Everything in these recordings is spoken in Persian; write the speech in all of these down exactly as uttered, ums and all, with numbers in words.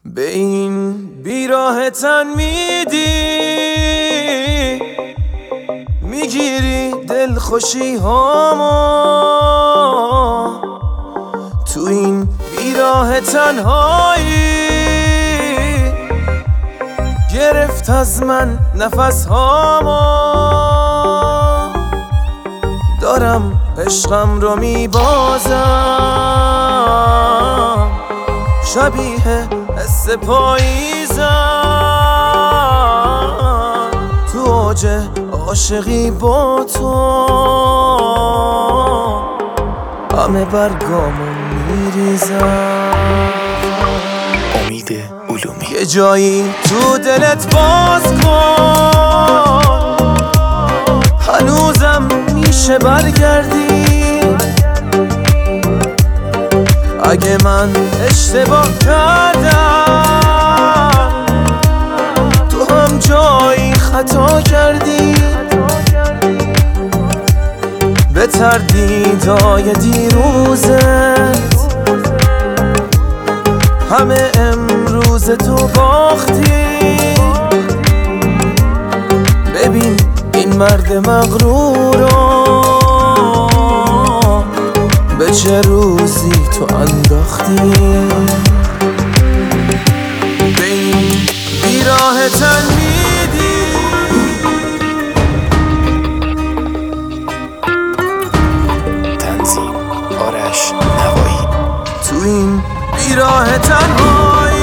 به این بیراه تن میدی میگیری دل خوشی هامو تو این بیراه تنهایی گرفت از من نفس هامو دارم عشقم رو میبازم شبیه حس پاییزم تو اوج عاشقی با تو همه برگامو میریزم. امید علومی یه جایی تو دلت باز کن هنوزم میشه برگردی اگه من اشتباه کردم تو هم جایی خطا کردی به تردیدای دیروزت همه امروز تو باختی ببین این مرد مغرورو به چه روزی تو انداختی به این بیراه تن میدی تنظیم آرش نوایی تو این بیراه تنهایی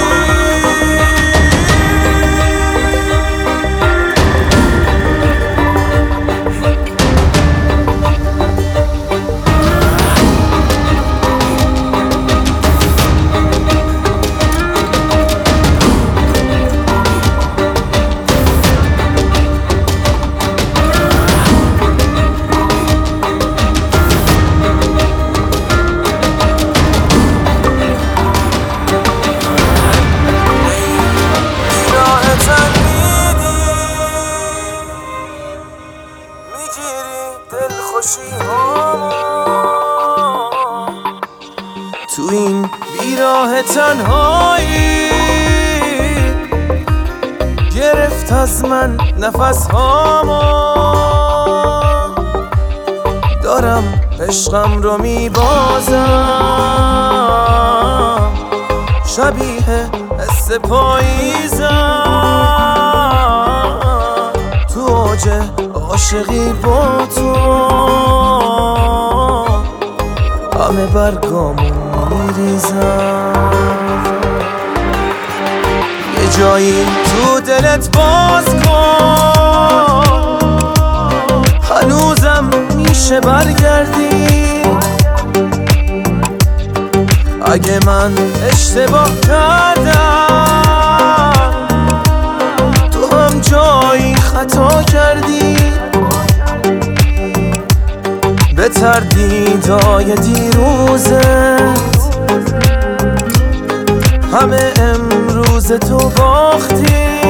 دل خوشی ها تو این بیراه تنهایی گرفت از من نفس هامو دارم عشقم رو میبازم شبیه حس پاییزم تو اوج عاشقی با تو همه برگامو میریزم یه جایی تو دلت باز کن هنوزم میشه برگردی اگه من اشتباه کردم تو هم جایی خطا کردی به تردیدای دیروزت همه امروز تو باختی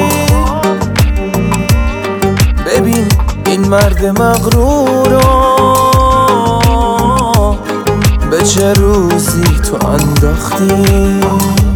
ببین این مرد مغرورو به چه روزی تو انداختی